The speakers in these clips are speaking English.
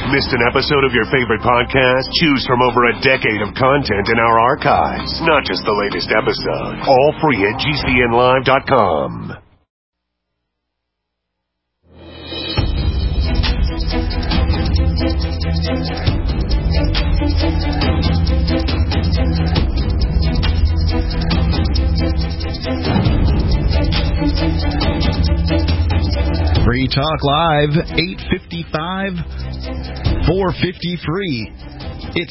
Missed an episode of your favorite podcast? Choose from over a decade of content in our archives, not just the latest episode. All free at GCNlive.com. Free Talk Live, 855-450-FREE. It's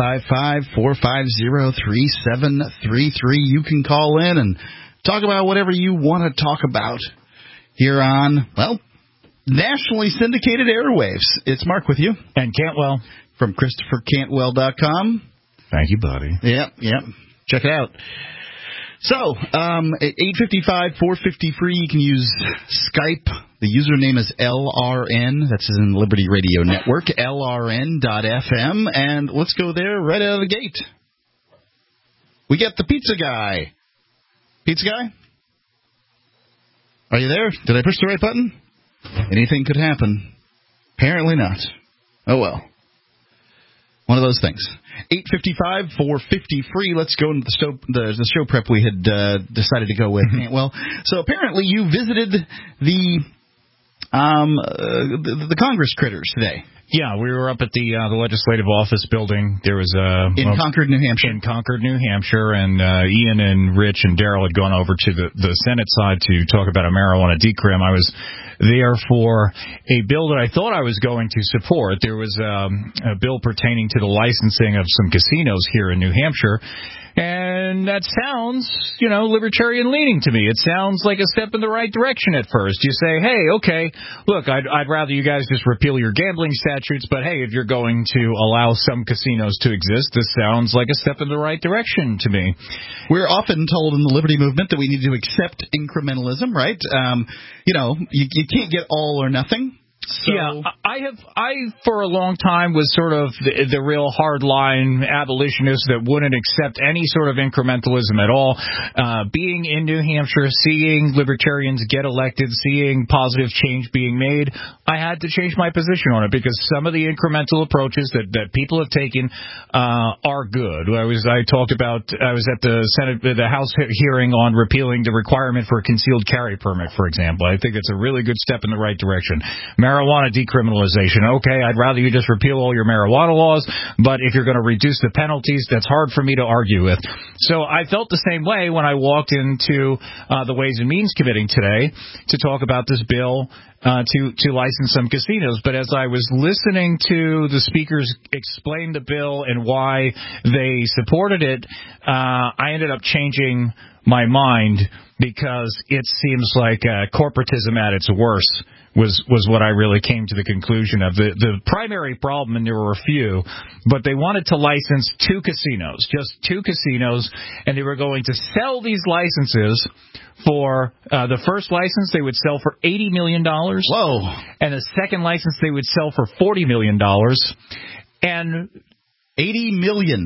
855-450-3733. You can call in and talk about whatever you want to talk about here on, well, nationally syndicated airwaves. It's Mark with you. And Cantwell. From ChristopherCantwell.com. Thank you, buddy. Yep. Check it out. So, 855-450-FREE. You can use Skype. The username is LRN. That's in Liberty Radio Network, LRN.FM. And let's go there right out of the gate. We get the pizza guy. Pizza guy? Are you there? Did I push the right button? Anything could happen. Apparently not. Oh, well. One of those things. 855-450-FREE. Let's go into the show prep we had decided to go with. Well, so apparently you visited the Congress critters today. Yeah, we were up at the Legislative Office building. There was in Concord, New Hampshire. In Concord, New Hampshire, and Ian and Rich and Daryl had gone over to the Senate side to talk about a marijuana decrim. I was there for a bill that I thought I was going to support. There was a bill pertaining to the licensing of some casinos here in New Hampshire. And that sounds, libertarian-leaning to me. It sounds like a step in the right direction at first. You say, hey, okay, look, I'd rather you guys just repeal your gambling statutes, but hey, if you're going to allow some casinos to exist, this sounds like a step in the right direction to me. We're often told in the Liberty Movement that we need to accept incrementalism, right? You can't get all or nothing. So. Yeah, I for a long time was sort of the real hardline abolitionist that wouldn't accept any sort of incrementalism at all. Being in New Hampshire, seeing libertarians get elected, seeing positive change being made, I had to change my position on it because some of the incremental approaches that people have taken are good. I was at the House hearing on repealing the requirement for a concealed carry permit, for example. I think it's a really good step in the right direction. Marijuana decriminalization. Okay, I'd rather you just repeal all your marijuana laws, but if you're going to reduce the penalties, that's hard for me to argue with. So I felt the same way when I walked into the Ways and Means Committee today to talk about this bill to license some casinos. But as I was listening to the speakers explain the bill and why they supported it, I ended up changing my mind because it seems like corporatism at its worst was what I really came to the conclusion of. The primary problem, and there were a few, but they wanted to license just two casinos, and they were going to sell these licenses for the first license they would sell for $80 million. Whoa. And the second license they would sell for $40 million. And $80 million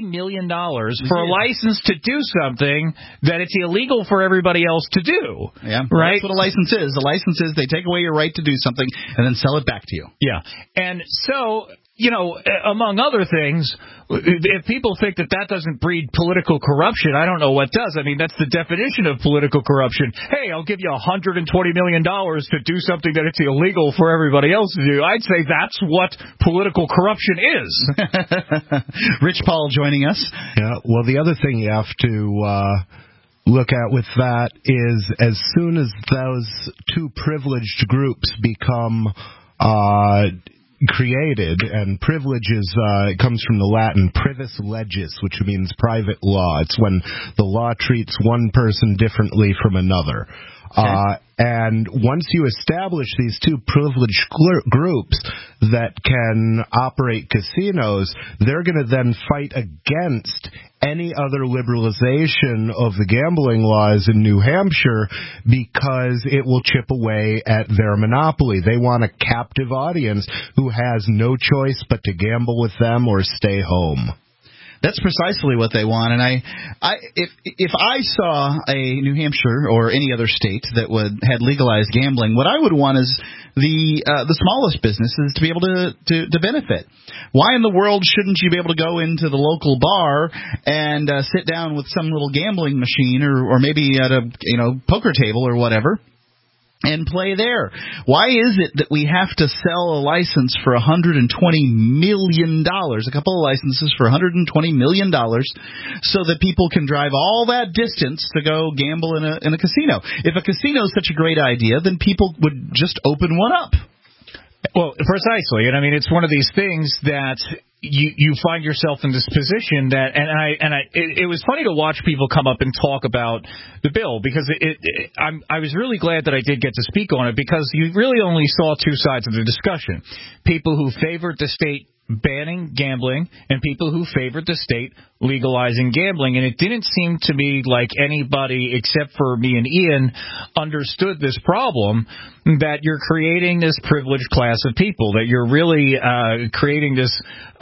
for a license to do something that it's illegal for everybody else to do. Yeah, right. That's what a license is. A license is they take away your right to do something and then sell it back to you. Yeah, and so among other things, if people think that doesn't breed political corruption, I don't know what does. I mean, that's the definition of political corruption. Hey, I'll give you $120 million to do something that it's illegal for everybody else to do. I'd say that's what political corruption is. Rich Paul joining us. Yeah, well, the other thing you have to look at with that is as soon as those two privileged groups become created, and privilege comes from the Latin privis legis, which means private law. It's when the law treats one person differently from another. Okay. And once you establish these two privileged groups that can operate casinos, they're going to then fight against any other liberalization of the gambling laws in New Hampshire because it will chip away at their monopoly. They want a captive audience who has no choice but to gamble with them or stay home. That's precisely what they want, and if I saw a New Hampshire or any other state that had legalized gambling, what I would want is the smallest businesses to be able to benefit. Why in the world shouldn't you be able to go into the local bar and sit down with some little gambling machine or maybe at a poker table or whatever and play there? Why is it that we have to sell a license for $120 million, a couple of licenses for $120 million, so that people can drive all that distance to go gamble in a casino? If a casino is such a great idea, then people would just open one up. Well, precisely. And I mean, it's one of these things that you find yourself in this position that, it was funny to watch people come up and talk about the bill, because I was really glad that I did get to speak on it, because you really only saw two sides of the discussion. People who favored the state banning gambling and people who favored the state legalizing gambling. And it didn't seem to me like anybody except for me and Ian understood this problem, that you're creating this privileged class of people, that you're really creating this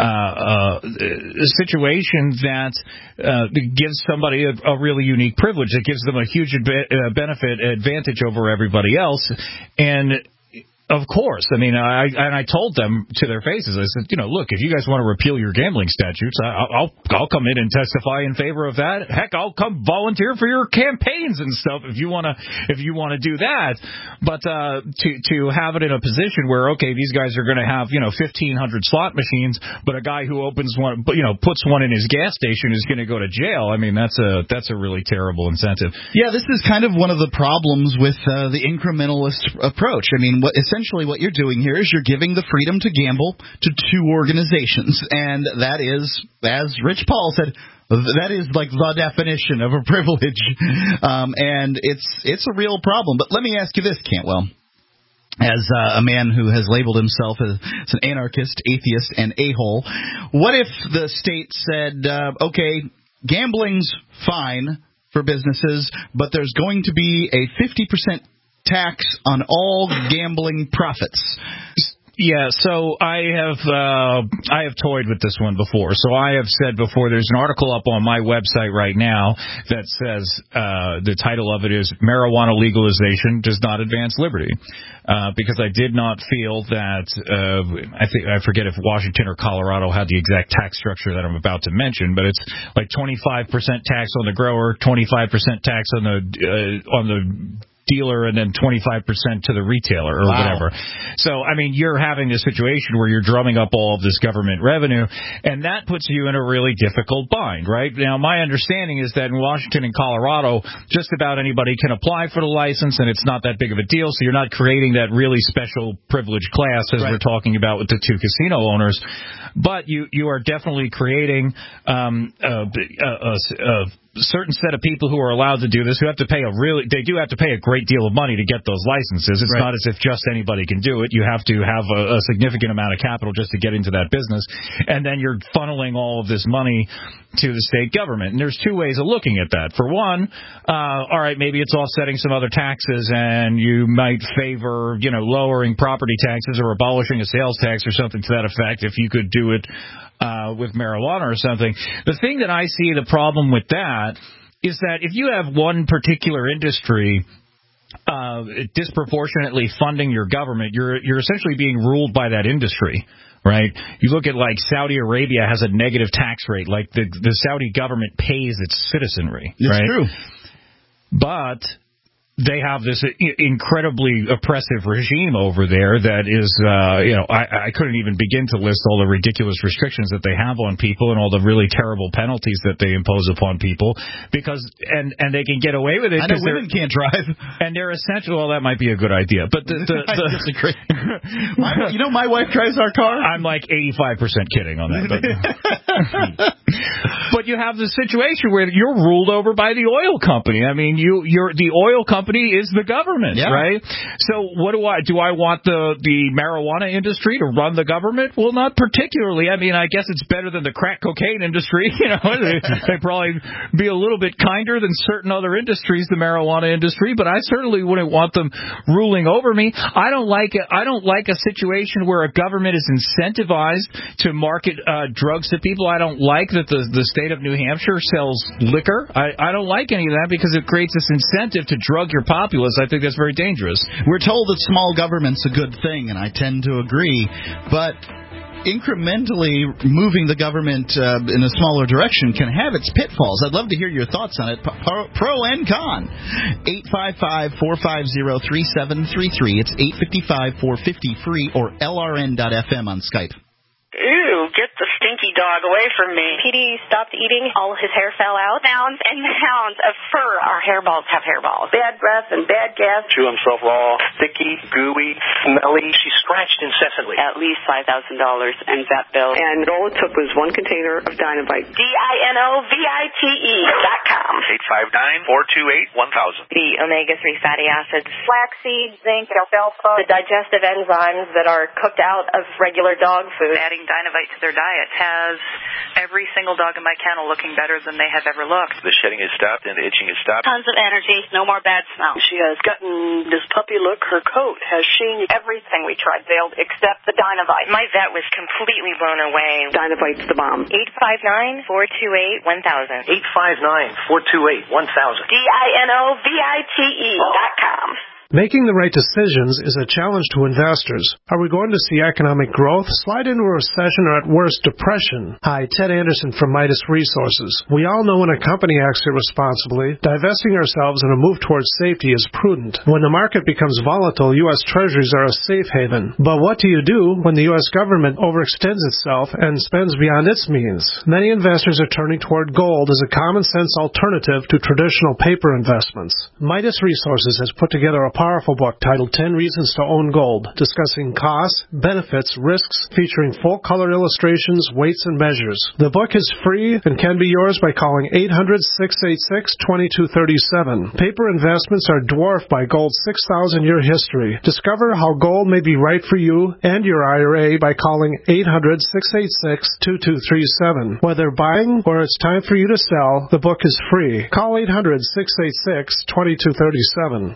situation that gives somebody a really unique privilege. It gives them a huge advantage over everybody else. And of course. I mean, I told them to their faces, I said, look, if you guys want to repeal your gambling statutes, I'll come in and testify in favor of that. Heck, I'll come volunteer for your campaigns and stuff if you want to do that. But to have it in a position where, okay, these guys are going to have 1,500 slot machines, but a guy who opens one, puts one in his gas station is going to go to jail. I mean, that's a really terrible incentive. Yeah, this is kind of one of the problems with the incrementalist approach. I mean, essentially what you're doing here is you're giving the freedom to gamble to two organizations, and that is, as Rich Paul said, that is like the definition of a privilege, and it's a real problem. But let me ask you this, Cantwell. As a man who has labeled himself as an anarchist, atheist, and a-hole, what if the state said, okay, gambling's fine for businesses, but there's going to be a 50% tax on all gambling profits? Yeah, so I have toyed with this one before. So I have said before, there's an article up on my website right now that says the title of it is "Marijuana Legalization Does Not Advance Liberty," because I did not feel that I forget if Washington or Colorado had the exact tax structure that I'm about to mention, but it's like 25% tax on the grower, 25% tax on the dealer, and then 25% to the retailer or whatever. So, I mean, you're having a situation where you're drumming up all of this government revenue, and that puts you in a really difficult bind, right? Now, my understanding is that in Washington and Colorado, just about anybody can apply for the license, and it's not that big of a deal, so you're not creating that really special privileged class as we're talking about with the two casino owners. But you are definitely creating a certain set of people who are allowed to do this, who have to pay they do have to pay a great deal of money to get those licenses. It's not as if just anybody can do it. You have to have a significant amount of capital just to get into that business. And then you're funneling all of this money to the state government. And there's two ways of looking at that. For one, all right, maybe it's offsetting some other taxes, and you might favor, lowering property taxes or abolishing a sales tax or something to that effect if you could do it with marijuana or something. The thing that I see the problem with that is that if you have one particular industry disproportionately funding your government, you're essentially being ruled by that industry, right? You look at like Saudi Arabia has a negative tax rate, like the Saudi government pays its citizenry, right? It's true. But they have this incredibly oppressive regime over there that is, I couldn't even begin to list all the ridiculous restrictions that they have on people and all the really terrible penalties that they impose upon people, because and they can get away with it. I know women can't drive, and they're essential. Well, that might be a good idea, but I disagree. My wife drives our car. I'm like 85% kidding on that, but you have the situation where you're ruled over by the oil company. I mean, you're the oil company is the government, right? So what do I want the marijuana industry to run the government? Well, not particularly. I mean, I guess it's better than the crack cocaine industry. They probably be a little bit kinder than certain other industries, the marijuana industry, but I certainly wouldn't want them ruling over me. I don't like a situation where a government is incentivized to market drugs to people. I don't like that the state of New Hampshire sells liquor. I don't like any of that, because it creates this incentive to drug your populace, I think that's very dangerous. We're told that small government's a good thing, and I tend to agree, but incrementally moving the government in a smaller direction can have its pitfalls. I'd love to hear your thoughts on it, pro and con. 855-450-3733. It's 855-450-FREE or LRN.FM on Skype. Ew, get the stinky dog away from me. Petey stopped eating. All his hair fell out. Mounds and mounds of fur. Our hairballs have hairballs. Bad breath and bad gas. Chew himself raw, sticky, gooey, smelly. She scratched incessantly. At least $5,000 in vet bill. And all it took was one container of Dinovite. DINOVITE.com. 859-428-1000. The omega-3 fatty acids. Flaxseed, zinc, alfalfa. The digestive enzymes that are cooked out of regular dog food. Adding Dinovite to their diet has every single dog in my kennel looking better than they have ever looked. The shedding is stopped and the itching is stopped. Tons of energy, no more bad smell. She has gotten this puppy look. Her coat has sheen. Everything we tried failed except the Dinovite. My vet was completely blown away. Dinovite's the bomb. 859-428-1000. 859-428-1000. DINOVITE.com. Making the right decisions is a challenge to investors. Are we going to see economic growth, slide into a recession, or at worst, depression? Hi, Ted Anderson from Midas Resources. We all know when a company acts irresponsibly, divesting ourselves in a move towards safety is prudent. When the market becomes volatile, U.S. Treasuries are a safe haven. But what do you do when the U.S. government overextends itself and spends beyond its means? Many investors are turning toward gold as a common-sense alternative to traditional paper investments. Midas Resources has put together a powerful book titled 10 Reasons to Own Gold, discussing costs, benefits, risks, featuring full-color illustrations, weights, and measures. The book is free and can be yours by calling 800-686-2237. Paper investments are dwarfed by gold's 6,000-year history. Discover how gold may be right for you and your IRA by calling 800-686-2237. Whether buying or it's time for you to sell, the book is free. Call 800-686-2237.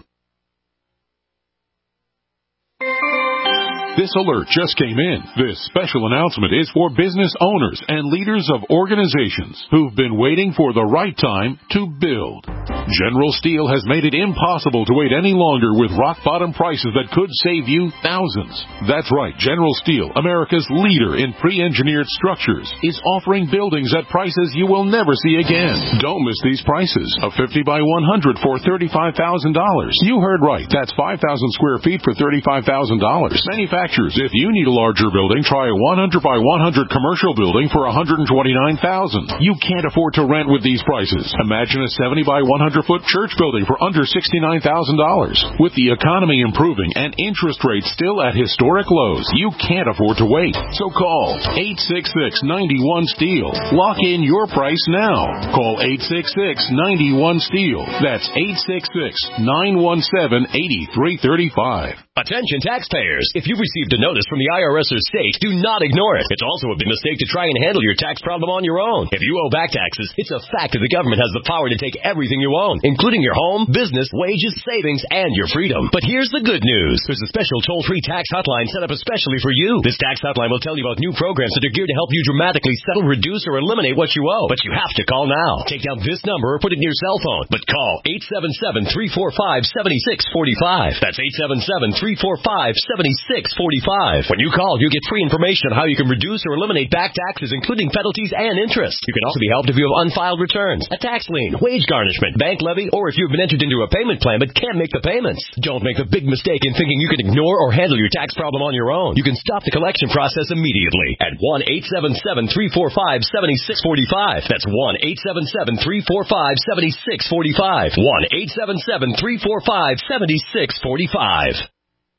This alert just came in. This special announcement is for business owners and leaders of organizations who've been waiting for the right time to build. General Steel has made it impossible to wait any longer with rock-bottom prices that could save you thousands. That's right, General Steel, America's leader in pre-engineered structures, is offering buildings at prices you will never see again. Don't miss these prices. A 50 by 100 for $35,000. You heard right. That's 5,000 square feet for $35,000. Manufacturers, if you need a larger building, try a 100 by 100 commercial building for $129,000. You can't afford to rent with these prices. Imagine a 70 by 100-foot church building for under $69,000. With the economy improving and interest rates still at historic lows, you can't afford to wait. So call 866-91-STEEL. Lock in your price now. Call 866-91-STEEL. That's 866-917-8335. Attention taxpayers. If you've received a notice from the IRS or state, do not ignore it. It's also a big mistake to try and handle your tax problem on your own. If you owe back taxes, it's a fact that the government has the power to take everything you own, including your home, business, wages, savings, and your freedom. But here's the good news. There's a special toll-free tax hotline set up especially for you. This tax hotline will tell you about new programs that are geared to help you dramatically settle, reduce, or eliminate what you owe. But you have to call now. Take down this number or put it in your cell phone. But call 877-345-7645. That's 877-345-7645. When you call, you get free information on how you can reduce or eliminate back taxes, including penalties and interest. You can also be helped if you have unfiled returns, a tax lien, wage garnishment, bank levy, or if you've been entered into a payment plan but can't make the payments. Don't make the big mistake in thinking you can ignore or handle your tax problem on your own. You can stop the collection process immediately at 1-877-345-7645. That's 1-877-345-7645. 1-877-345-7645.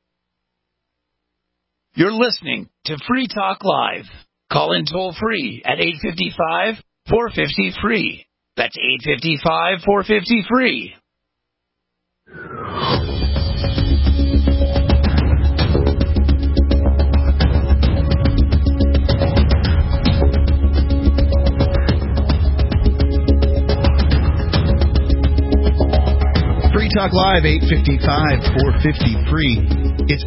You're listening to Free Talk Live. Call in toll free at 855-450-FREE. That's 855-450-FREE. Free Talk Live, 855-450-FREE. It's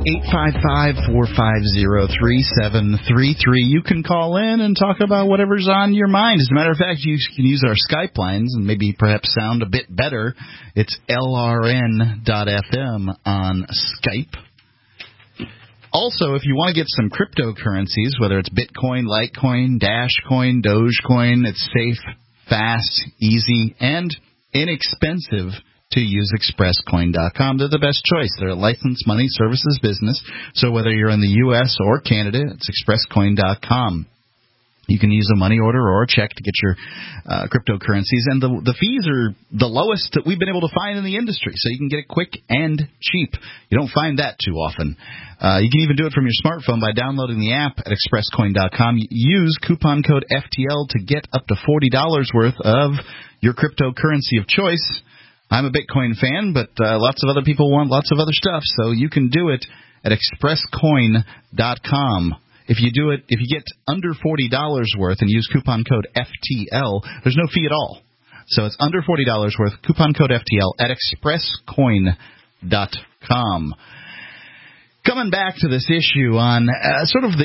855-450-3733. You can call in and talk about whatever's on your mind. As a matter of fact, you can use our Skype lines and maybe perhaps sound a bit better. It's LRN.FM on Skype. Also, if you want to get some cryptocurrencies, whether it's Bitcoin, Litecoin, Dashcoin, Dogecoin, it's safe, fast, easy, and inexpensive to use ExpressCoin.com. They're the best choice. They're a licensed money services business, so whether you're in the U.S. or Canada, it's ExpressCoin.com. You can use a money order or a check to get your cryptocurrencies, and the fees are the lowest that we've been able to find in the industry, so you can get it quick and cheap. You don't find that too often. You can even do it from your smartphone by downloading the app at ExpressCoin.com. Use coupon code FTL to get up to $40 worth of your cryptocurrency of choice. I'm a Bitcoin fan, but lots of other people want lots of other stuff, so you can do it at ExpressCoin.com. If you get under $40 worth and use coupon code FTL, there's no fee at all. So it's under $40 worth, coupon code FTL at ExpressCoin.com. Coming back to this issue on sort of the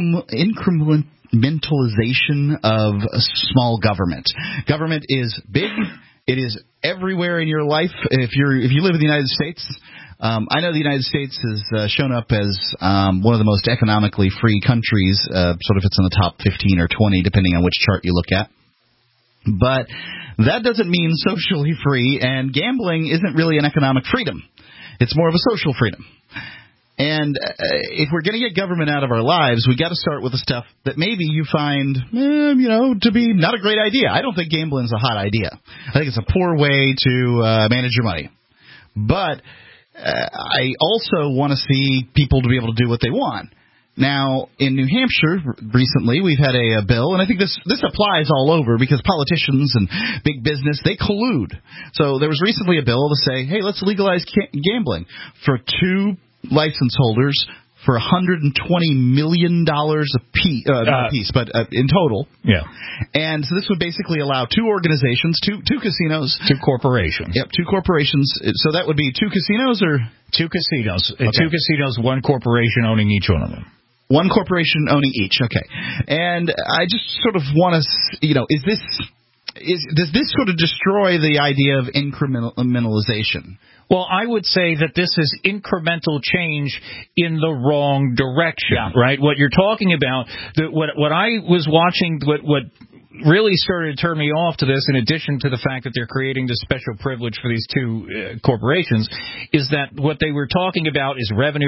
incrementalization of small government. Government is big. It is everywhere in your life. If you live in the United States, I know the United States has shown up as one of the most economically free countries. Sort of it's in the top 15 or 20, depending on which chart you look at. But that doesn't mean socially free, and gambling isn't really an economic freedom. It's more of a social freedom. And if we're going to get government out of our lives, we got to start with the stuff that maybe you find, to be not a great idea. I don't think gambling's a hot idea. I think it's a poor way to manage your money. But I also want to see people to be able to do what they want. Now, in New Hampshire, recently, we've had a bill, and I think this applies all over because politicians and big business, they collude. So there was recently a bill to say, hey, let's legalize gambling for 2 license holders for $120 million apiece, but in total. Yeah. And so this would basically allow 2 organizations, two casinos. 2 corporations. Yep, 2 corporations. So that would be 2 casinos or? 2 casinos. Okay. 2 casinos, 1 corporation owning each one of them. 1 corporation owning each, okay. And I just sort of want to, does this sort of destroy the idea of incrementalization? Well, I would say that this is incremental change in the wrong direction, right? What you're talking about, what I was watching, what really started to turn me off to this, in addition to the fact that they're creating this special privilege for these 2 corporations, is that what they were talking about is revenue.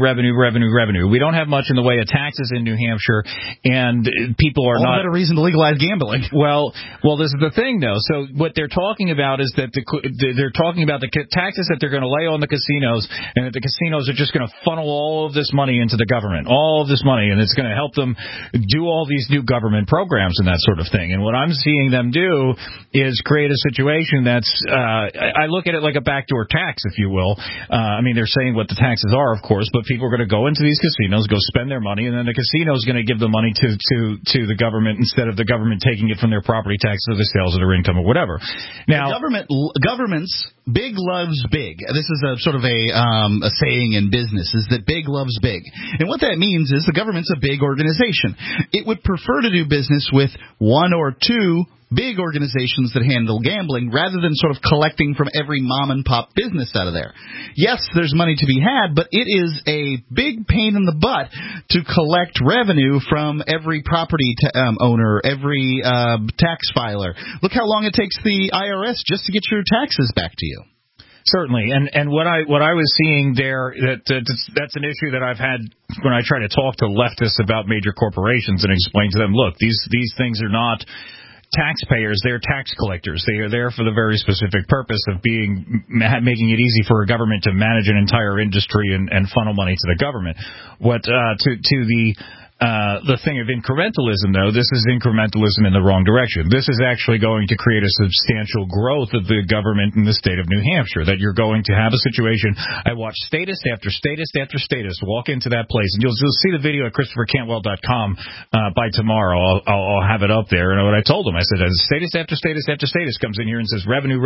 We don't have much in the way of taxes in New Hampshire, and people are not... All the better reason to legalize gambling. Well, this is the thing, though. So what they're talking about is that they're talking about the taxes that they're going to lay on the casinos, and that the casinos are just going to funnel all of this money into the government, all of this money, and it's going to help them do all these new government programs and that sort of thing. And what I'm seeing them do is create a situation that's, I look at it like a backdoor tax, if you will. They're saying what the taxes are, of course, but people are going to go into these casinos, go spend their money, and then the casino is going to give the money to the government instead of the government taking it from their property taxes or the sales of their income or whatever. Now, governments, big loves big. This is a sort of a saying in business, is that big loves big. And what that means is the government's a big organization. It would prefer to do business with 1 or 2 big organizations that handle gambling rather than sort of collecting from every mom-and-pop business out of there. Yes, there's money to be had, but it is a big pain in the butt to collect revenue from every property owner, every tax filer. Look how long it takes the IRS just to get your taxes back to you. Certainly, and what I was seeing there, that's an issue that I've had when I try to talk to leftists about major corporations and explain to them, look, these things are not taxpayers, they're tax collectors. They are there for the very specific purpose of making it easy for a government to manage an entire industry and funnel money to the government. What to the the thing of incrementalism, though, this is incrementalism in the wrong direction. This is actually going to create a substantial growth of the government in the state of New Hampshire, that you're going to have a situation. I watched statist after statist after statist walk into that place, and you'll see the video at ChristopherCantwell.com by tomorrow. I'll have it up there. And what I told them, I said, as statist after statist after statist comes in here and says revenue,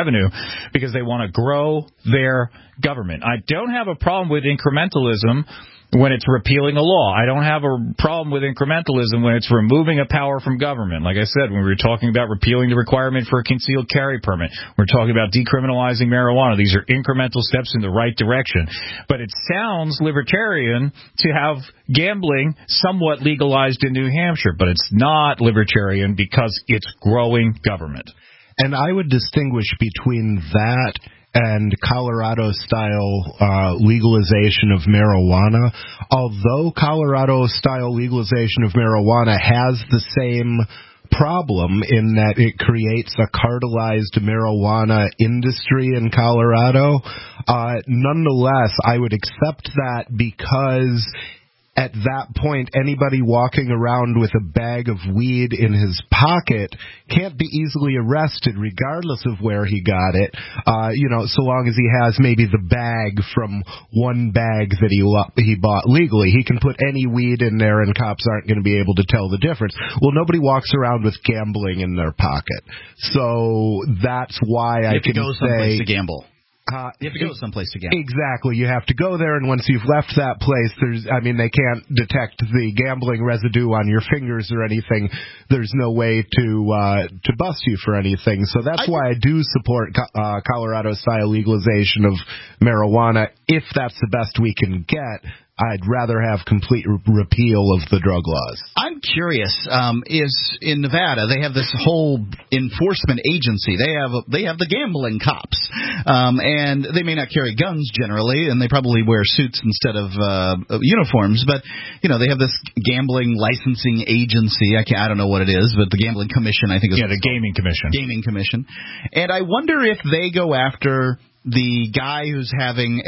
because they want to grow their government. I don't have a problem with incrementalism when it's repealing a law. I don't have a problem with incrementalism when it's removing a power from government. Like I said, when we were talking about repealing the requirement for a concealed carry permit, we're talking about decriminalizing marijuana. These are incremental steps in the right direction. But it sounds libertarian to have gambling somewhat legalized in New Hampshire, but it's not libertarian because it's growing government. And I would distinguish between that and Colorado-style legalization of marijuana. Although Colorado-style legalization of marijuana has the same problem in that it creates a cartelized marijuana industry in Colorado, nonetheless, I would accept that because at that point, anybody walking around with a bag of weed in his pocket can't be easily arrested regardless of where he got it, so long as he has maybe the bag from one bag that he bought legally. He can put any weed in there and cops aren't going to be able to tell the difference. Well, nobody walks around with gambling in their pocket. So that's why I can go someplace to gamble. You have to go someplace to gamble. Exactly. You have to go there, and once you've left that place, they can't detect the gambling residue on your fingers or anything. There's no way to bust you for anything. So that's why I do support Colorado-style legalization of marijuana. If that's the best we can get, I'd rather have complete repeal of the drug laws. I'm curious. Is in Nevada they have this whole enforcement agency? They have the gambling cops, and they may not carry guns generally, and they probably wear suits instead of uniforms. But they have this gambling licensing agency. I don't know what it is, but the Gambling Commission, I think, is the Gaming Commission. Gaming Commission, and I wonder if they go after the guy who's having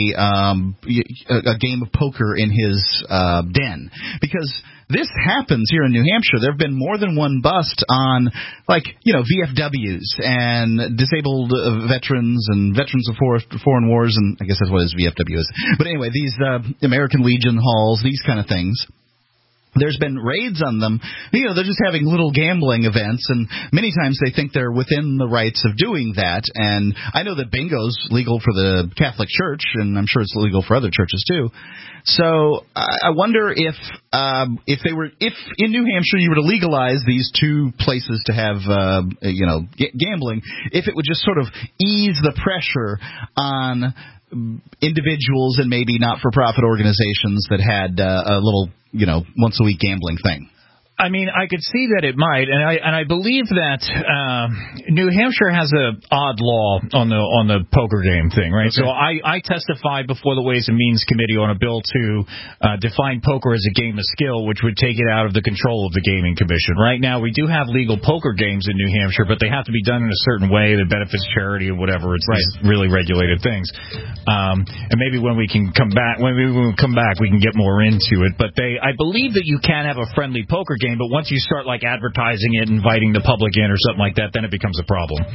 a game of poker in his den, because this happens here in New Hampshire. There have been more than one bust on, VFWs and disabled veterans and veterans of foreign wars, and I guess that's what his VFW is. But anyway, these American Legion halls, these kind of things. There's been raids on them. They're just having little gambling events, and many times they think they're within the rights of doing that. And I know that bingo's legal for the Catholic Church, and I'm sure it's legal for other churches too. So I wonder if in New Hampshire you were to legalize these two places to have gambling, if it would just sort of ease the pressure on individuals and maybe not-for-profit organizations that had a little, once-a-week gambling thing. I mean, I could see that it might, and I believe that New Hampshire has a odd law on the poker game thing, right? Okay. So I testified before the Ways and Means Committee on a bill to define poker as a game of skill, which would take it out of the control of the Gaming Commission. Right now, we do have legal poker games in New Hampshire, but they have to be done in a certain way that benefits charity or whatever. It's these really regulated things. And maybe when we come back, we can get more into it. But I believe that you can have a friendly poker game, but once you start advertising it, inviting the public in or something like that, then it becomes a problem.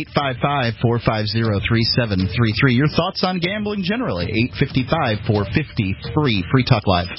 855-450-3733. Your thoughts on gambling generally? 855-450-FREE. Free Talk Live.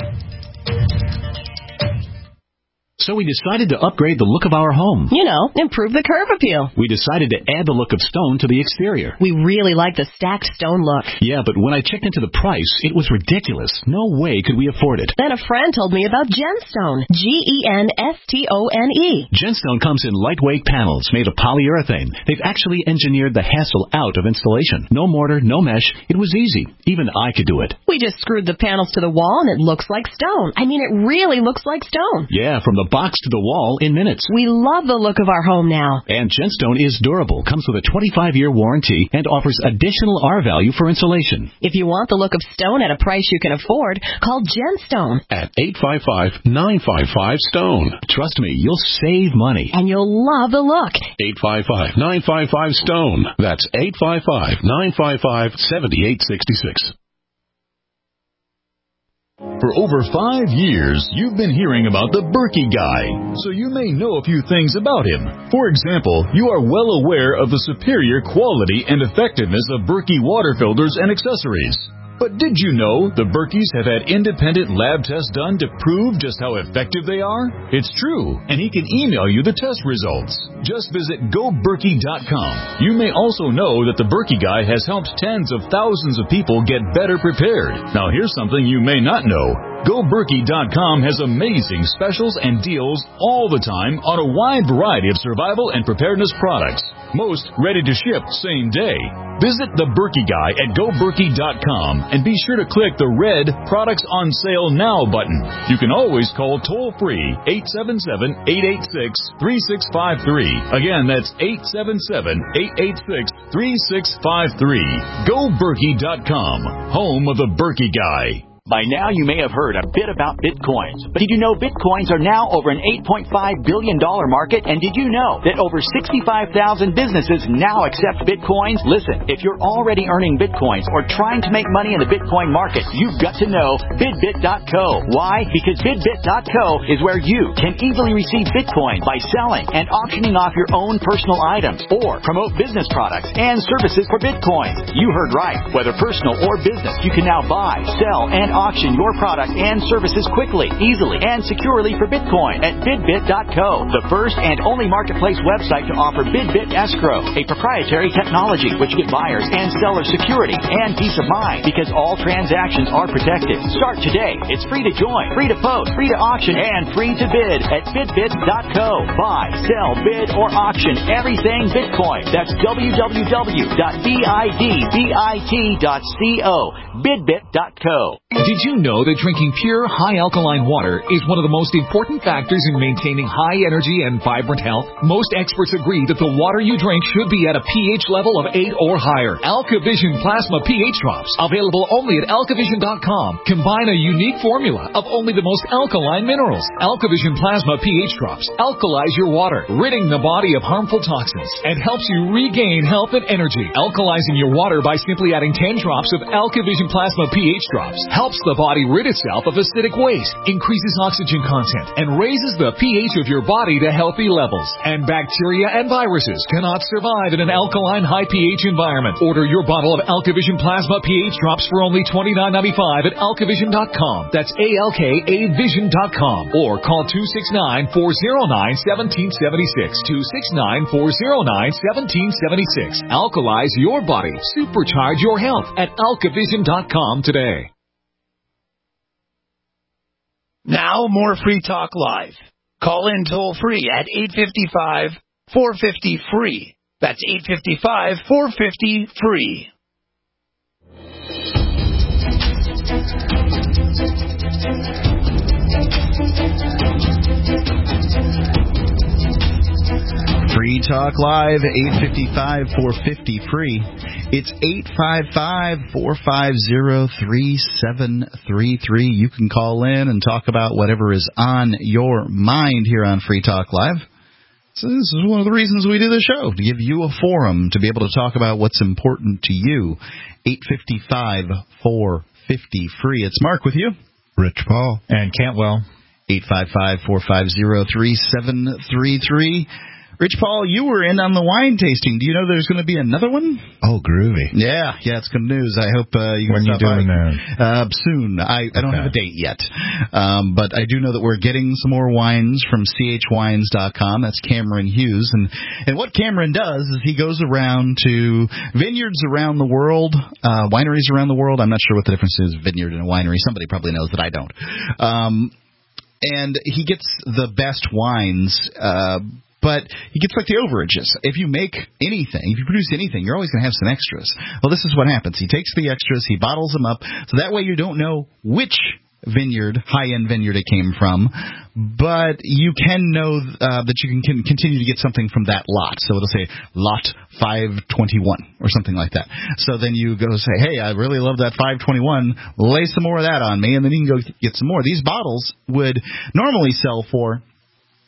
So we decided to upgrade the look of our home. Improve the curb appeal. We decided to add the look of stone to the exterior. We really like the stacked stone look. Yeah, but when I checked into the price, it was ridiculous. No way could we afford it. Then a friend told me about Genstone. Genstone. Genstone comes in lightweight panels made of polyurethane. They've actually engineered the hassle out of installation. No mortar, no mesh. It was easy. Even I could do it. We just screwed the panels to the wall and it looks like stone. I mean, it really looks like stone. Yeah, from the box to the wall in minutes. We love the look of our home now. And Genstone is durable, comes with a 25-year warranty, and offers additional R-value for insulation. If you want the look of stone at a price you can afford, call Genstone at 855-955-STONE. Trust me, you'll save money. And you'll love the look. 855-955-STONE. That's 855-955-7866. For over 5 years, you've been hearing about the Berkey Guy, so you may know a few things about him. For example, you are well aware of the superior quality and effectiveness of Berkey water filters and accessories. But did you know the Berkeys have had independent lab tests done to prove just how effective they are? It's true, and he can email you the test results. Just visit GoBerkey.com. You may also know that the Berkey Guy has helped tens of thousands of people get better prepared. Now here's something you may not know. GoBerkey.com has amazing specials and deals all the time on a wide variety of survival and preparedness products. Most ready to ship same day. Visit the Berkey Guy at GoBerkey.com and be sure to click the red Products on Sale Now button. You can always call toll-free 877-886-3653. Again, that's 877-886-3653. GoBerkey.com, home of the Berkey Guy. By now, you may have heard a bit about Bitcoins. But did you know Bitcoins are now over an $8.5 billion market? And did you know that over 65,000 businesses now accept Bitcoins? Listen, if you're already earning Bitcoins or trying to make money in the Bitcoin market, you've got to know BidBit.co. Why? Because BidBit.co is where you can easily receive Bitcoin by selling and auctioning off your own personal items or promote business products and services for Bitcoins. You heard right. Whether personal or business, you can now buy, sell, and auction your product and services quickly, easily, and securely for Bitcoin at BidBit.co, the first and only marketplace website to offer BidBit Escrow, a proprietary technology which gives buyers and sellers security and peace of mind because all transactions are protected. Start today. It's free to join, free to post, free to auction, and free to bid at BidBit.co. Buy, sell, bid, or auction everything Bitcoin. That's www.bidbit.co. BidBit.co. Did you know that drinking pure, high alkaline water is one of the most important factors in maintaining high energy and vibrant health? Most experts agree that the water you drink should be at a pH level of 8 or higher. AlkaVision Plasma pH Drops, available only at alkavision.com, combine a unique formula of only the most alkaline minerals. AlkaVision Plasma pH Drops alkalize your water, ridding the body of harmful toxins, and helps you regain health and energy. Alkalizing your water by simply adding 10 drops of AlkaVision Plasma pH Drops helps the body rid itself of acidic waste, increases oxygen content, and raises the pH of your body to healthy levels. And bacteria and viruses cannot survive in an alkaline high pH environment. Order your bottle of AlkaVision Plasma pH Drops for only $29.95 at alkavision.com. That's ALKAvision.com. Or call 269-409-1776. 269-409-1776. Alkalize your body. Supercharge your health at alkavision.com today. Now, more Free Talk Live. Call in toll-free at 855-450-FREE. That's 855-450-FREE. Free Talk Live, 855-450-FREE. It's 855-450-3733. You can call in and talk about whatever is on your mind here on Free Talk Live. So this is one of the reasons we do the show, to give you a forum to be able to talk about what's important to you. 855-450-FREE. It's Mark with you. Rich Paul. And Cantwell. 855-450-3733. Rich Paul, you were in on the wine tasting. Do you know there's going to be another one? Oh, groovy. Yeah, it's good news. I hope you can When stop you doing by. that? Soon. I don't have a date yet. But I do know that we're getting some more wines from chwines.com. That's Cameron Hughes. And what Cameron does is he goes around to vineyards around the world, wineries around the world. I'm not sure what the difference is, vineyard and a winery. Somebody probably knows that I don't. And he gets the best wines, but he gets like the overages. If you make anything, if you produce anything, you're always going to have some extras. Well, this is what happens. He takes the extras, he bottles them up, so that way you don't know which vineyard, high-end vineyard it came from, but you can know that you can continue to get something from that lot. So it'll say lot 521 or something like that. So then you go say, hey, I really love that 521. Lay some more of that on me, and then you can go get some more. These bottles would normally sell for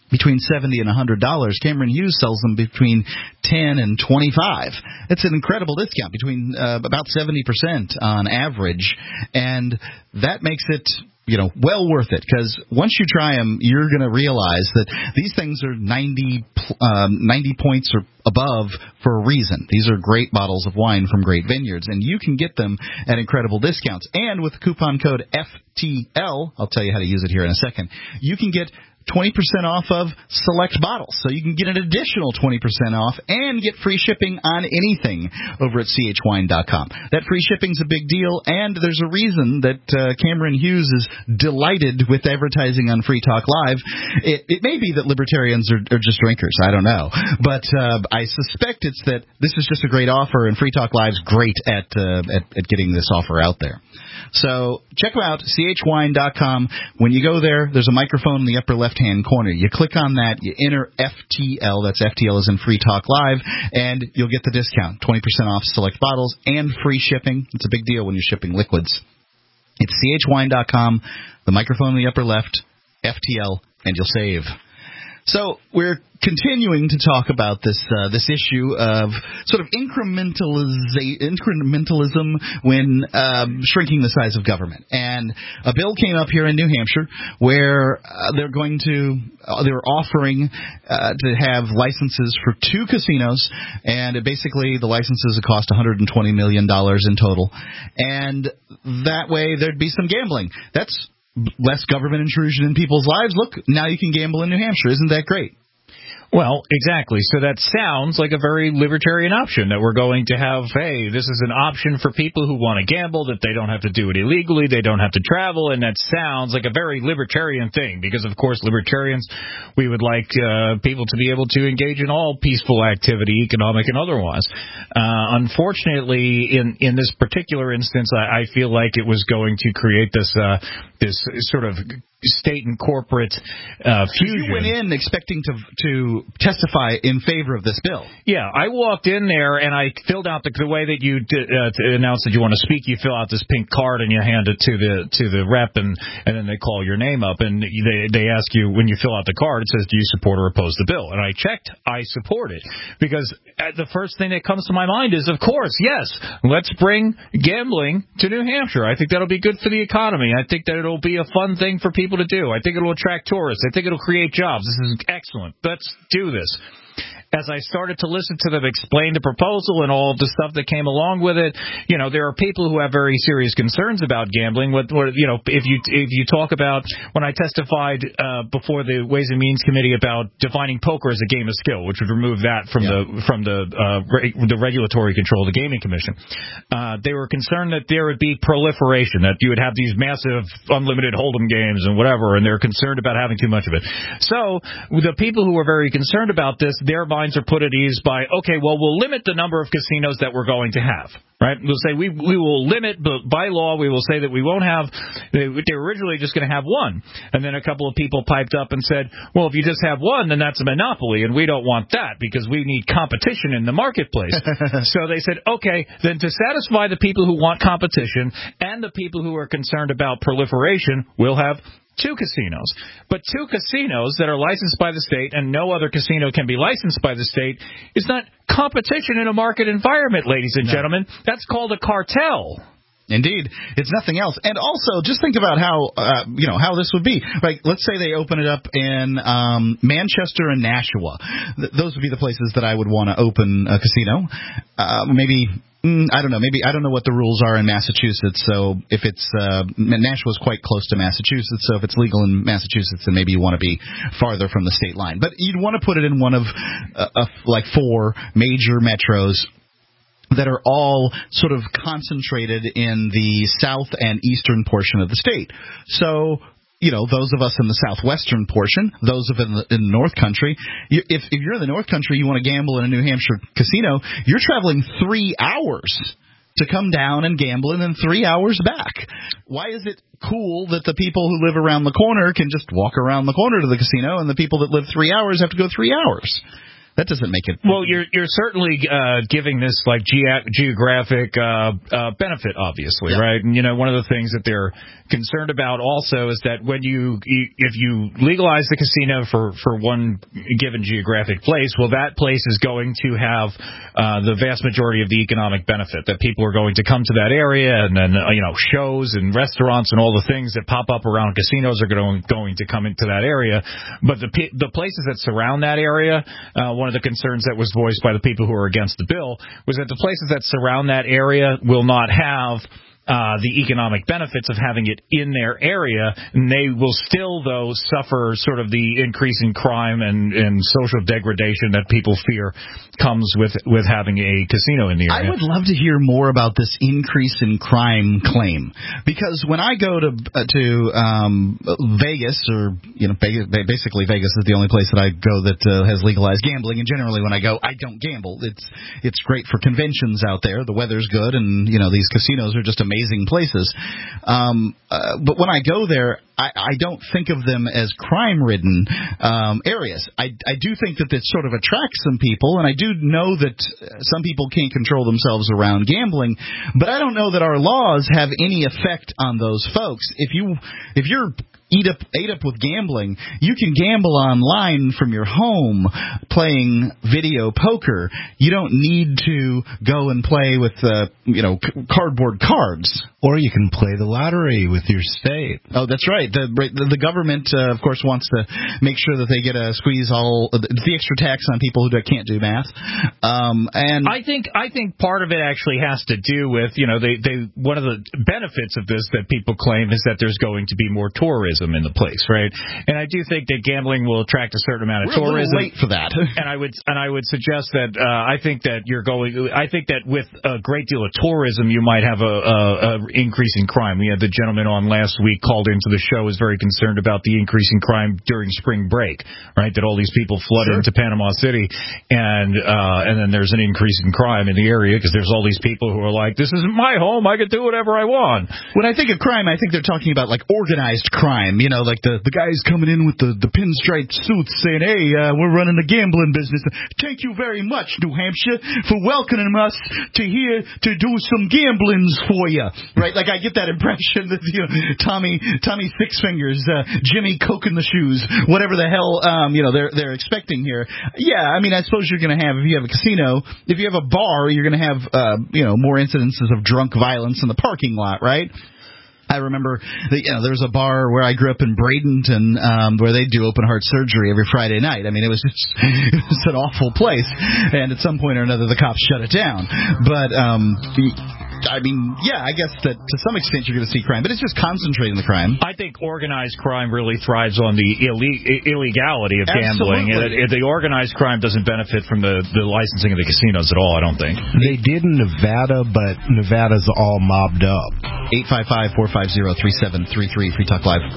between $70 and $100. Cameron Hughes sells them between $10 and $25. It's an incredible discount, between about 70% on average, and that makes it well worth it, because once you try them, you're going to realize that these things are 90 points or above for a reason. These are great bottles of wine from great vineyards, and you can get them at incredible discounts. And with the coupon code FTL, I'll tell you how to use it here in a second, you can get 20% off of select bottles. So you can get an additional 20% off and get free shipping on anything over at chwine.com. That free shipping's a big deal, and there's a reason that Cameron Hughes is delighted with advertising on Free Talk Live. It may be that libertarians are just drinkers. I don't know. But I suspect it's that this is just a great offer, and Free Talk Live's great at getting this offer out there. So check them out, chwine.com. When you go there, there's a microphone in the upper left-hand corner. You click on that, you enter FTL, that's FTL as in Free Talk Live, and you'll get the discount, 20% off select bottles and free shipping. It's a big deal when you're shipping liquids. It's chwine.com, the microphone in the upper left, FTL, and you'll save. So we're continuing to talk about this issue of sort of incrementalism when shrinking the size of government. And a bill came up here in New Hampshire where they're offering to have licenses for 2 casinos, and basically the licenses would cost $120 million in total. And that way there'd be some gambling. That's less government intrusion in people's lives. Look, now you can gamble in New Hampshire. Isn't that great? Well, exactly. So that sounds like a very libertarian option, that we're going to have, hey, this is an option for people who want to gamble, that they don't have to do it illegally, they don't have to travel, and that sounds like a very libertarian thing, because, of course, libertarians, we would like people to be able to engage in all peaceful activity, economic and otherwise. Unfortunately, in this particular instance, I feel like it was going to create this sort of state and corporate fusion. You went in expecting to testify in favor of this bill. Yeah, I walked in there and I filled out the way that you announce that you want to speak. You fill out this pink card and you hand it to the rep, and then they call your name up, and they ask you, when you fill out the card, it says, do you support or oppose the bill? And I checked, I support it, because the first thing that comes to my mind is, of course, yes, let's bring gambling to New Hampshire. I think that'll be good for the economy. I think that it'll be a fun thing for people to do. I think it'll attract tourists. I think it'll create jobs. This is excellent. Let's do this. As I started to listen to them explain the proposal and all of the stuff that came along with it, there are people who have very serious concerns about gambling. If you talk about, when I testified before the Ways and Means Committee about defining poker as a game of skill, which would remove that from the regulatory control of the Gaming Commission, they were concerned that there would be proliferation, that you would have these massive unlimited hold'em games and whatever, and they're concerned about having too much of it. So the people who are very concerned about this, their minds are put at ease by, okay, well, we'll limit the number of casinos that we're going to have, right? We'll say we will limit, but by law we will say that we won't have, they were originally just going to have one. And then a couple of people piped up and said, well, if you just have one, then that's a monopoly, and we don't want that because we need competition in the marketplace. So they said, okay, then to satisfy the people who want competition and the people who are concerned about proliferation, we'll have 2 casinos. But 2 casinos that are licensed by the state, and no other casino can be licensed by the state, is not competition in a market environment, ladies and gentlemen. That's called a cartel. Indeed, it's nothing else. And also, just think about how this would be. Like, let's say they open it up in Manchester and Nashua. Those would be the places that I would want to open a casino. Maybe. I don't know. Maybe I don't know what the rules are in Massachusetts. So if it's Nashua's quite close to Massachusetts, so if it's legal in Massachusetts, then maybe you want to be farther from the state line. But you'd want to put it in one of like 4 major metros that are all sort of concentrated in the south and eastern portion of the state. So, those of us in the southwestern portion, those of in the North Country, if you're in the North Country, you want to gamble in a New Hampshire casino, you're traveling 3 hours to come down and gamble and then 3 hours back. Why is it cool that the people who live around the corner can just walk around the corner to the casino and the people that live 3 hours have to go 3 hours? That doesn't make it. Well, you're certainly giving this like geographic benefit, obviously, right? And one of the things that they're concerned about also is that when if you legalize the casino for one given geographic place, well, that place is going to have the vast majority of the economic benefit, that people are going to come to that area, and then shows and restaurants and all the things that pop up around casinos are going to come into that area. But the places that surround that area, one of the concerns that was voiced by the people who are against the bill was that the places that surround that area will not have the economic benefits of having it in their area, and they will still, though, suffer sort of the increasing crime and social degradation that people fear comes with having a casino in the area. I would love to hear more about this increase in crime claim, because when I go to Vegas, or basically Vegas is the only place that I go that has legalized gambling, and generally when I go, I don't gamble. It's great for conventions out there. The weather's good, and these casinos are just amazing places. But when I go there, I don't think of them as crime-ridden areas. I do think that this sort of attracts some people, and I do know that some people can't control themselves around gambling, but I don't know that our laws have any effect on those folks. If you're ate up with gambling, you can gamble online from your home playing video poker. You don't need to go and play with cardboard cards. Or you can play the lottery with your state. Oh, that's right. The government, of course, wants to make sure that they get a squeeze all the extra tax on people who can't do math. And I think part of it actually has to do with one of the benefits of this that people claim is that there's going to be more tourism in the place, right? And I do think that gambling will attract a certain amount of tourism. We're a little late for that. And I would suggest that I think that with a great deal of tourism, you might have a increase in crime. We had the gentleman on last week called into the show, was very concerned about the increase in crime during spring break, right? That all these people flooded into Panama City, and then there's an increase in crime in the area because there's all these people who are like, this isn't my home, I can do whatever I want. When I think of crime, I think they're talking about like organized crime, like the guys coming in with the pinstripe suits saying, hey, we're running a gambling business. Thank you very much, New Hampshire, for welcoming us to here to do some gamblings for you. Right, like I get that impression that Tommy Six Fingers, Jimmy Coke in the shoes, whatever the hell they're expecting here. Yeah, I mean, I suppose you're going to have, if you have a casino, if you have a bar, you're going to have more incidences of drunk violence in the parking lot, right? I remember there's a bar where I grew up in Bradenton where they do open heart surgery every Friday night. I mean, it was an awful place, and at some point or another the cops shut it down. But I guess that to some extent you're going to see crime, but it's just concentrating the crime. I think organized crime really thrives on the illegality of gambling. The organized crime doesn't benefit from the licensing of the casinos at all, I don't think. They did in Nevada, but Nevada's all mobbed up. 855-450-3733, Free Talk Live.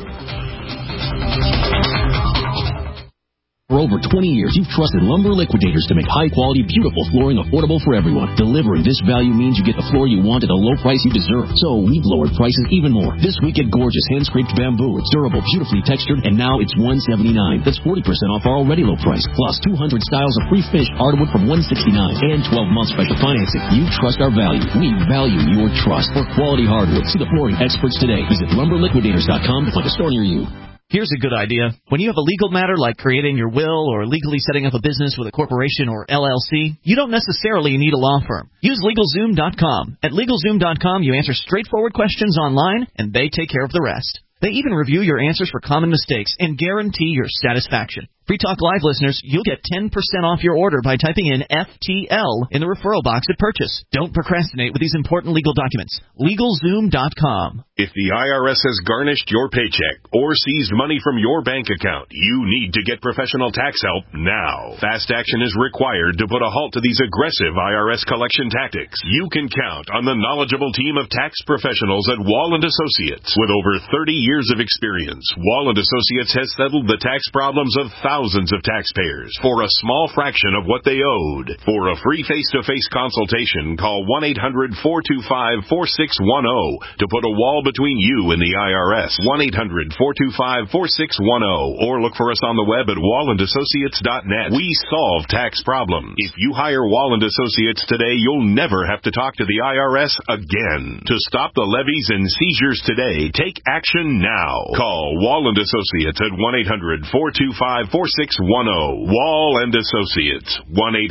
For over 20 years, you've trusted Lumber Liquidators to make high-quality, beautiful flooring affordable for everyone. Delivering this value means you get the floor you want at a low price you deserve. So we've lowered prices even more. This week, get gorgeous hand-scraped bamboo. It's durable, beautifully textured, and now it's $179. That's 40% off our already low price. Plus 200 styles of free finished hardwood from $169 and 12-month special financing. You trust our value. We value your trust. For quality hardwood, see the flooring experts today. Visit lumberliquidators.com to find a store near you. Here's a good idea. When you have a legal matter like creating your will or legally setting up a business with a corporation or LLC, you don't necessarily need a law firm. Use LegalZoom.com. At LegalZoom.com, you answer straightforward questions online, and they take care of the rest. They even review your answers for common mistakes and guarantee your satisfaction. Free Talk Live listeners, you'll get 10% off your order by typing in FTL in the referral box at purchase. Don't procrastinate with these important legal documents. LegalZoom.com. If the IRS has garnished your paycheck or seized money from your bank account, you need to get professional tax help now. Fast action is required to put a halt to these aggressive IRS collection tactics. You can count on the knowledgeable team of tax professionals at Wall & Associates. With over 30 years of experience, Wall & Associates has settled the tax problems of thousands thousands of taxpayers for a small fraction of what they owed. For a free face-to-face consultation, call 1-800-425-4610 to put a wall between you and the IRS. 1-800-425-4610 or look for us on the web at wallandassociates.net. We solve tax problems. If you hire Walland Associates today, you'll never have to talk to the IRS again. To stop the levies and seizures today, take action now. Call Walland Associates at 1-800-425-4610. Wall and Associates,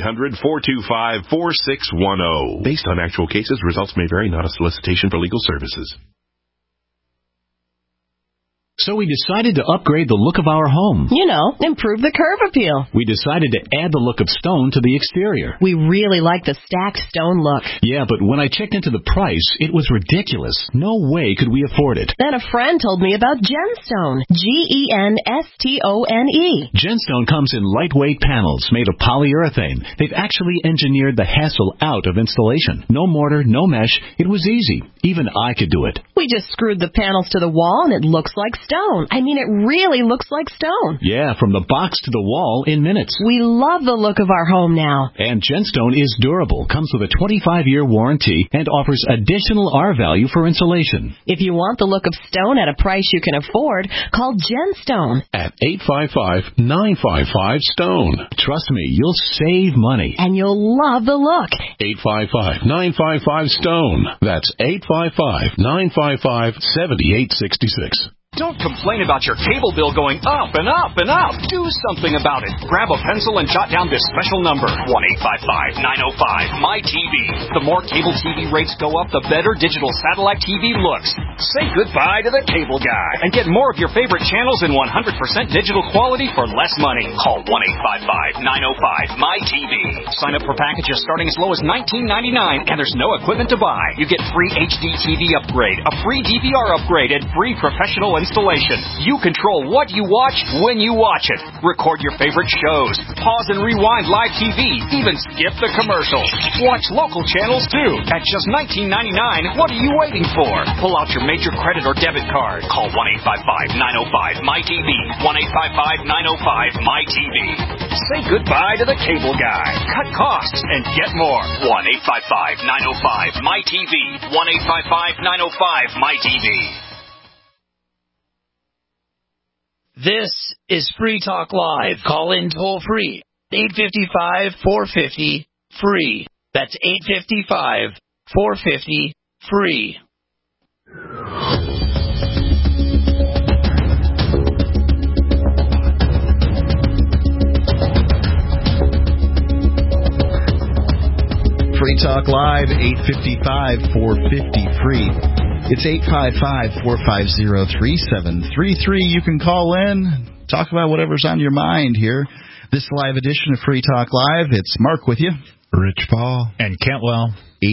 1-800-425-4610. Based on actual cases, results may vary, not a solicitation for legal services. So we decided to upgrade the look of our home. You know, improve the curb appeal. We decided to add the look of stone to the exterior. We really like the stacked stone look. Yeah, but when I checked into the price, it was ridiculous. No way could we afford it. Then a friend told me about Genstone. Genstone. Genstone comes in lightweight panels made of polyurethane. They've actually engineered the hassle out of installation. No mortar, no mesh. It was easy. Even I could do it. We just screwed the panels to the wall and it looks like stone. I mean, it really looks like stone. Yeah, from the box to the wall in minutes. We love the look of our home now. And Genstone is durable, comes with a 25-year warranty, and offers additional R value for insulation. If you want the look of stone at a price you can afford, call Genstone. At 855-955-STONE. Trust me, you'll save money. And you'll love the look. 855-955-STONE. That's 855-955-7866. Don't complain about your cable bill going up and up and up. Do something about it. Grab a pencil and jot down this special number, 1-855-905-MY-TV. The more cable TV rates go up, the better digital satellite TV looks. Say goodbye to the cable guy and get more of your favorite channels in 100% digital quality for less money. Call 1-855-905-MY-TV. Sign up for packages starting as low as $19.99, and there's no equipment to buy. You get free HD TV upgrade, a free DVR upgrade, and free professional installation. You control what you watch when you watch it. Record your favorite shows. Pause and rewind live TV. Even skip the commercials. Watch local channels too. At just $19.99, what are you waiting for? Pull out your major credit or debit card. Call 1-855-905-MY-TV. 1-855-905-MY-TV. Say goodbye to the cable guy. Cut costs and get more. 1-855-905-MY-TV. 1-855-905-MY-TV. This is Free Talk Live. Call in toll free. 855-450-FREE. That's 855-450-FREE. Free Talk Live, 855-450-FREE. It's 855-450-3733. You can call in, talk about whatever's on your mind here. This live edition of Free Talk Live, it's Mark with you. Rich Paul. And Kentwell.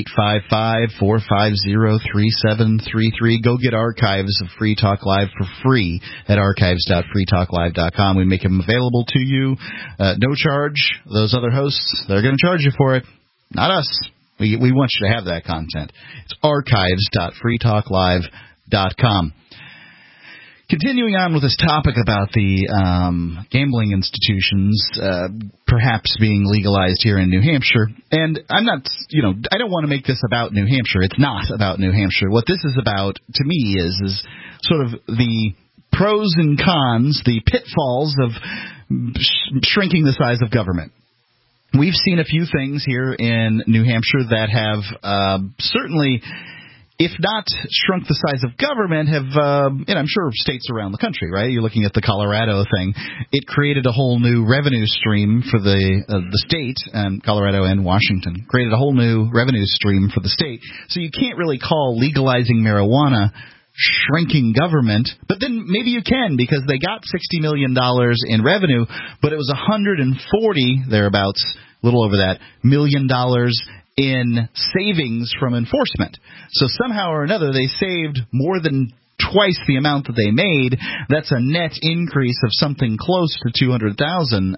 855-450-3733. Go get archives of Free Talk Live for free at archives.freetalklive.com. We make them available to you. No charge. Those other hosts, they're going to charge you for it. Not us. We want you to have that content. It's archives.freetalklive.com. Continuing on with this topic about the gambling institutions perhaps being legalized here in New Hampshire, and I'm not, I don't want to make this about New Hampshire. It's not about New Hampshire. What this is about, to me, is sort of the pros and cons, the pitfalls of shrinking the size of government. We've seen a few things here in New Hampshire that have certainly, if not shrunk the size of government, have, and I'm sure states around the country, right? You're looking at the Colorado thing. It created a whole new revenue stream for the state, and Colorado and Washington created a whole new revenue stream for the state. So you can't really call legalizing marijuana shrinking government, but then maybe you can, because they got $60 million in revenue, but it was 140 thereabouts, a little over that, $1 million in savings from enforcement. So somehow or another they saved more than twice the amount that they made. That's a net increase of something close to 200,000.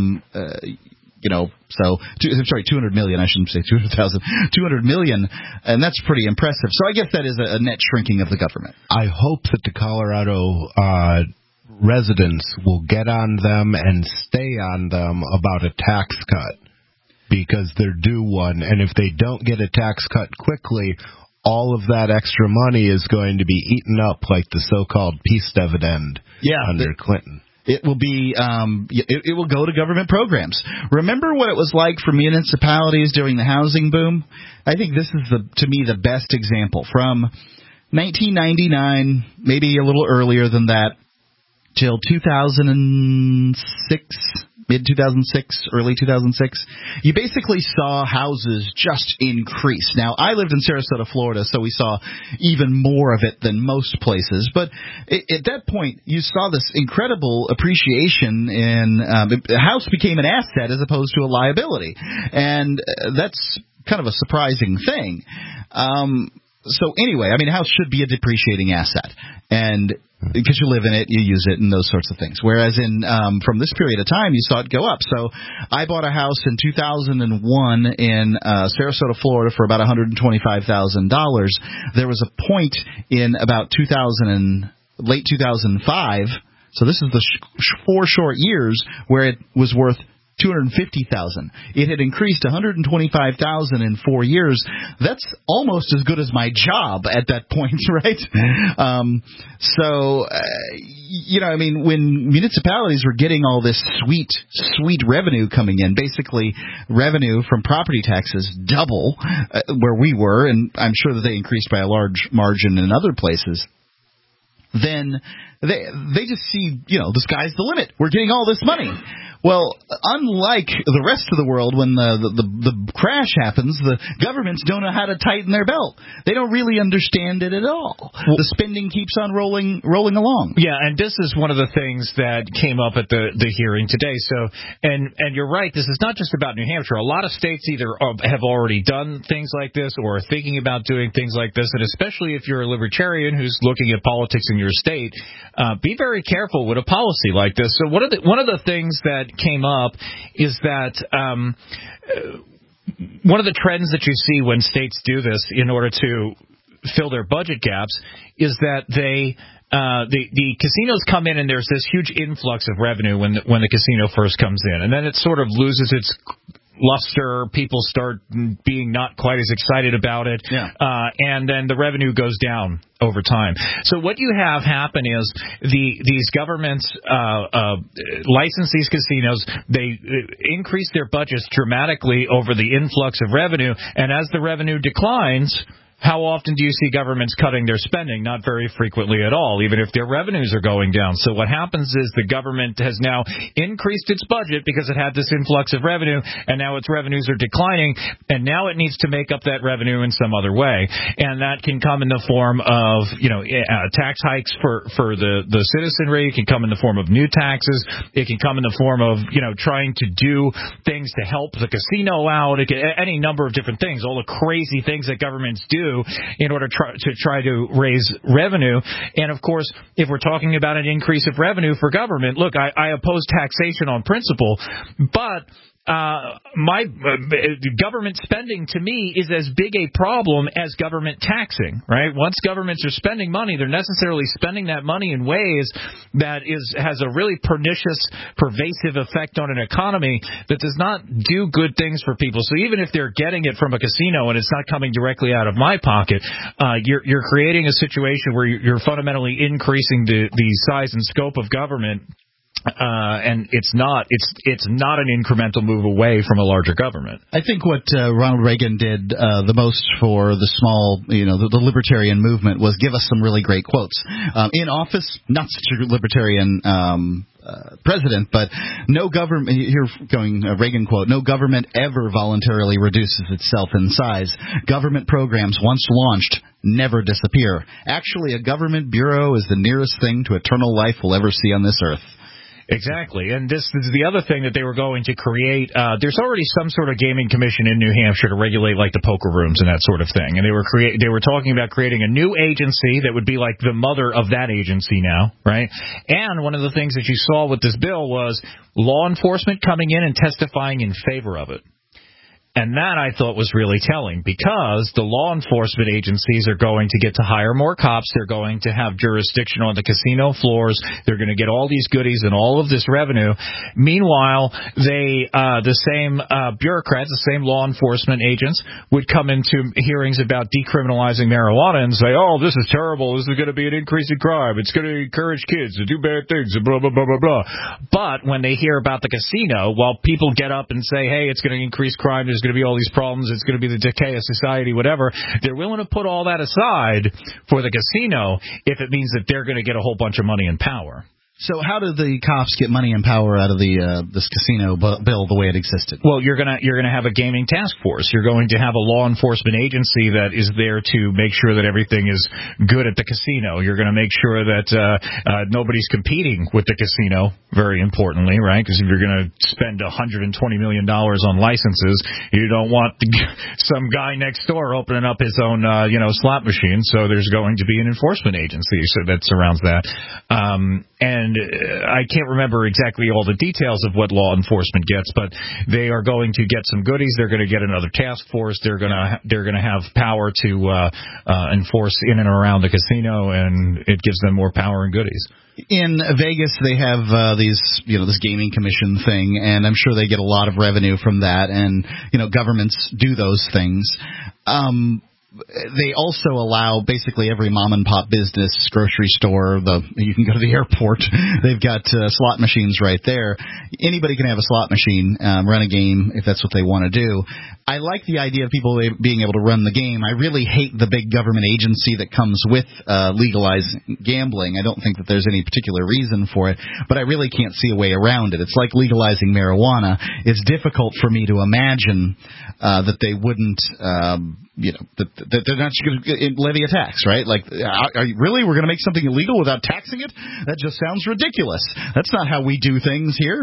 200 million, I shouldn't say 200,000, 200 million, and that's pretty impressive. So I guess that is a net shrinking of the government. I hope that the Colorado residents will get on them and stay on them about a tax cut because they're due one. And if they don't get a tax cut quickly, all of that extra money is going to be eaten up like the so-called peace dividend under Clinton. It will be. It will go to government programs. Remember what it was like for municipalities during the housing boom? I think this is to me the best example from 1999, maybe a little earlier than that, till 2006. Mid-2006, early 2006, you basically saw houses just increase. Now, I lived in Sarasota, Florida, so we saw even more of it than most places. But at that point, you saw this incredible appreciation in the house became an asset as opposed to a liability. And that's kind of a surprising thing. So anyway, I mean, a house should be a depreciating asset. And because you live in it, you use it, and those sorts of things. Whereas from this period of time, you saw it go up. So I bought a house in 2001 in Sarasota, Florida, for about $125,000. There was a point in about late 2005. So this is the 4 short years where it was worth $250,000. It had increased $125,000 in 4 years. That's almost as good as my job at that point, right? I mean, when municipalities were getting all this sweet revenue coming in, basically revenue from property taxes double where we were, and I'm sure that they increased by a large margin in other places, then they just see, the sky's the limit. We're getting all this money. Well, unlike the rest of the world, when the crash happens, the governments don't know how to tighten their belt. They don't really understand it at all. The spending keeps on rolling along. Yeah, and this is one of the things that came up at the hearing today. So, and you're right, this is not just about New Hampshire. A lot of states either have already done things like this or are thinking about doing things like this, and especially if you're a libertarian who's looking at politics in your state, be very careful with a policy like this. So one of the things that came up is that one of the trends that you see when states do this in order to fill their budget gaps is that the casinos come in and there's this huge influx of revenue when the casino first comes in, and then it sort of loses its luster. People start being not quite as excited about it, and then the revenue goes down over time. So what you have happen is these governments license these casinos. They increase their budgets dramatically over the influx of revenue, and as the revenue declines, how often do you see governments cutting their spending? Not very frequently at all, even if their revenues are going down. So what happens is the government has now increased its budget because it had this influx of revenue, and now its revenues are declining, and now it needs to make up that revenue in some other way. And that can come in the form of, tax hikes for the citizenry. It can come in the form of new taxes. It can come in the form of, trying to do things to help the casino out. It can, any number of different things, all the crazy things that governments do in order to try to raise revenue. And of course, if we're talking about an increase of revenue for government, look, I oppose taxation on principle, but my government spending to me is as big a problem as government taxing, right? Once governments are spending money, they're necessarily spending that money in ways that has a really pernicious, pervasive effect on an economy that does not do good things for people. So even if they're getting it from a casino and it's not coming directly out of my pocket, you're creating a situation where you're fundamentally increasing the size and scope of government. And it's not an incremental move away from a larger government. I think what Ronald Reagan did the most for the small, the libertarian movement was give us some really great quotes. In office, not such a libertarian president, but no government, here going a Reagan quote, no government ever voluntarily reduces itself in size. Government programs once launched never disappear. Actually, a government bureau is the nearest thing to eternal life we'll ever see on this earth. Exactly, and this is the other thing that they were going to create. There's already some sort of gaming commission in New Hampshire to regulate like the poker rooms and that sort of thing. And they were talking about creating a new agency that would be like the mother of that agency now, right? And one of the things that you saw with this bill was law enforcement coming in and testifying in favor of it. And that I thought was really telling, because the law enforcement agencies are going to get to hire more cops. They're going to have jurisdiction on the casino floors. They're going to get all these goodies and all of this revenue. Meanwhile, the same bureaucrats, the same law enforcement agents would come into hearings about decriminalizing marijuana and say, oh, this is terrible. This is going to be an increase in crime. It's going to encourage kids to do bad things, and blah, blah, blah, blah, blah. But when they hear about the casino, while people get up and say, hey, it's going to increase crime, there's going to be all these problems, it's going to be the decay of society, whatever, they're willing to put all that aside for the casino if it means that they're going to get a whole bunch of money and power. So how do the cops get money and power out of this casino bill the way it existed? Well, you're gonna have a gaming task force. You're going to have a law enforcement agency that is there to make sure that everything is good at the casino. You're going to make sure that nobody's competing with the casino, very importantly, right? Because if you're going to spend $120 million on licenses, you don't want some guy next door opening up his own slot machine. So there's going to be an enforcement agency that surrounds that. And I can't remember exactly all the details of what law enforcement gets, but they are going to get some goodies. They're going to get another task force. They're going to have power to enforce in and around the casino, and it gives them more power and goodies. In Vegas, they have this gaming commission thing, and I'm sure they get a lot of revenue from that. And governments do those things. They also allow basically every mom-and-pop business, grocery store, you can go to the airport. They've got slot machines right there. Anybody can have a slot machine, run a game if that's what they want to do. I like the idea of people being able to run the game. I really hate the big government agency that comes with legalizing gambling. I don't think that there's any particular reason for it, but I really can't see a way around it. It's like legalizing marijuana. It's difficult for me to imagine that they wouldn't that they're not going to levy a tax, right? Like, are you really? We're going to make something illegal without taxing it? That just sounds ridiculous. That's not how we do things here.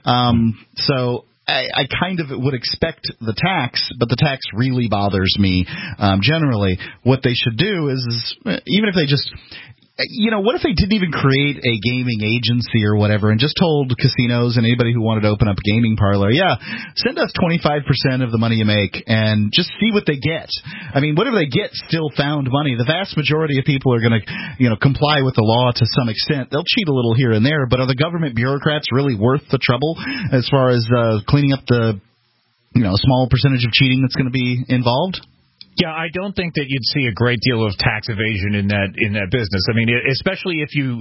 So I kind of would expect the tax, but the tax really bothers me. Generally, what they should do is even if they just... what if they didn't even create a gaming agency or whatever and just told casinos and anybody who wanted to open up a gaming parlor, send us 25% of the money you make and just see what they get. I mean, whatever they get still found money. The vast majority of people are going to, comply with the law to some extent. They'll cheat a little here and there, but are the government bureaucrats really worth the trouble as far as cleaning up the, small percentage of cheating that's going to be involved? Yeah, I don't think that you'd see a great deal of tax evasion in that business. I mean, especially if you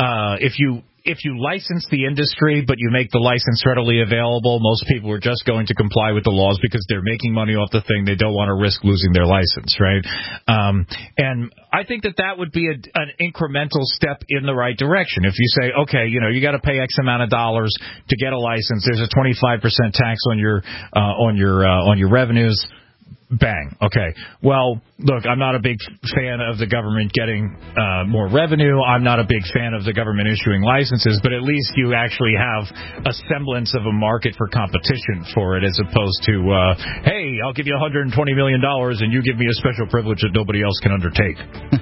license the industry, but you make the license readily available, most people are just going to comply with the laws because they're making money off the thing. They don't want to risk losing their license, right? And I think that would be an incremental step in the right direction. If you say, okay, you got to pay X amount of dollars to get a license, there's a 25% tax on your revenues. Bang. Okay. Well, look, I'm not a big fan of the government getting more revenue. I'm not a big fan of the government issuing licenses, but at least you actually have a semblance of a market for competition for it, as opposed to, hey, I'll give you $120 million and you give me a special privilege that nobody else can undertake.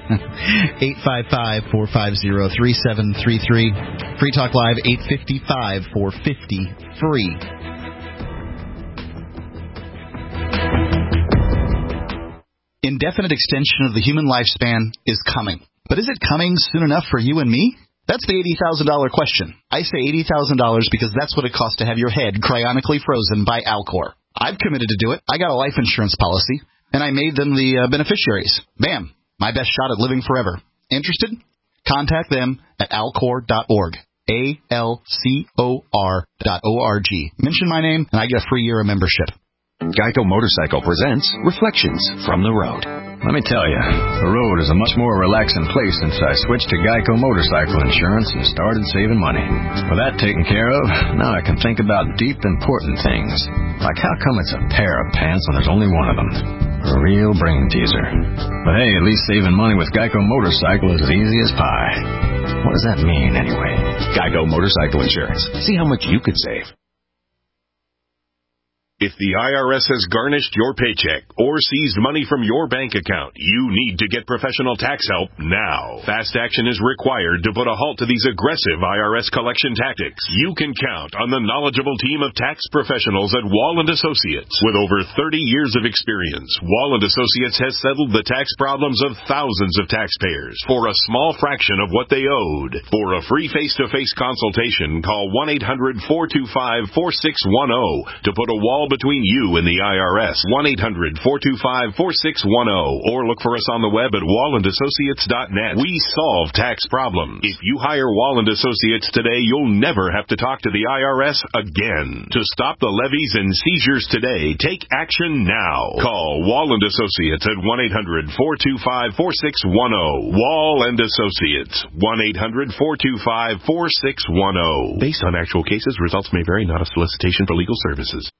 855-450-3733. Free Talk Live, 855-450-FREE. Indefinite extension of the human lifespan is coming. But is it coming soon enough for you and me? That's the $80,000 question. I say $80,000 because that's what it costs to have your head cryonically frozen by Alcor. I've committed to do it. I got a life insurance policy, and I made them the beneficiaries. Bam. My best shot at living forever. Interested? Contact them at alcor.org. ALCOR.org. Mention my name, and I get a free year of membership. Geico Motorcycle presents Reflections from the Road. Let me tell you, the road is a much more relaxing place since I switched to Geico Motorcycle Insurance and started saving money. With that taken care of, now I can think about deep, important things. Like how come it's a pair of pants when there's only one of them? A real brain teaser. But hey, at least saving money with Geico Motorcycle is as easy as pie. What does that mean, anyway? Geico Motorcycle Insurance. See how much you could save. If the IRS has garnished your paycheck or seized money from your bank account, you need to get professional tax help now. Fast action is required to put a halt to these aggressive IRS collection tactics. You can count on the knowledgeable team of tax professionals at Wall & Associates. With over 30 years of experience, Wall & Associates has settled the tax problems of thousands of taxpayers for a small fraction of what they owed. For a free face-to-face consultation, call 1-800-425-4610 to put a wall between you and the IRS. 1-800-425-4610 or look for us on the web at wallandassociates.net. We solve tax problems. If you hire Wall & Associates today, you'll never have to talk to the IRS again. To stop the levies and seizures today, take action now. Call Wall & Associates at 1-800-425-4610. Wall & Associates. 1-800-425-4610. Based on actual cases, results may vary, not a solicitation for legal services.